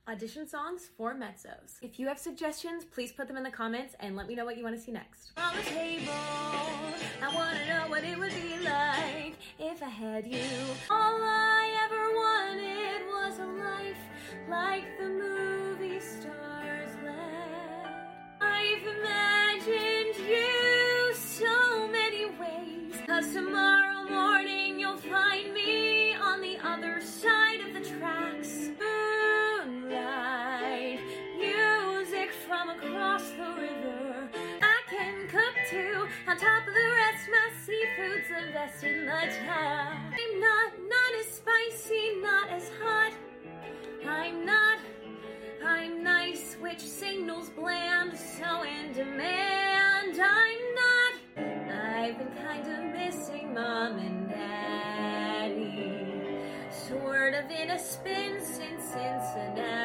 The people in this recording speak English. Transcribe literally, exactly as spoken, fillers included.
audition songs for mezzos. If you have suggestions, please put them in the comments and let me know what you want to see next. On the table, I want to know what it would be like if I had you. All I ever wanted was a life like the movie stars led. I've imagined you so many ways, 'cause tomorrow morning you'll find me on the other side of the tracks. Moonlight, music from across the river. I can cook too, on top of the rest, my seafood's the best in the town. I'm not, not as spicy, not as hot. I'm not, I'm nice, which signals bland, so in demand. I'm not, I've been kind of missing mom and daddy, sort of in a spin since Cincinnati.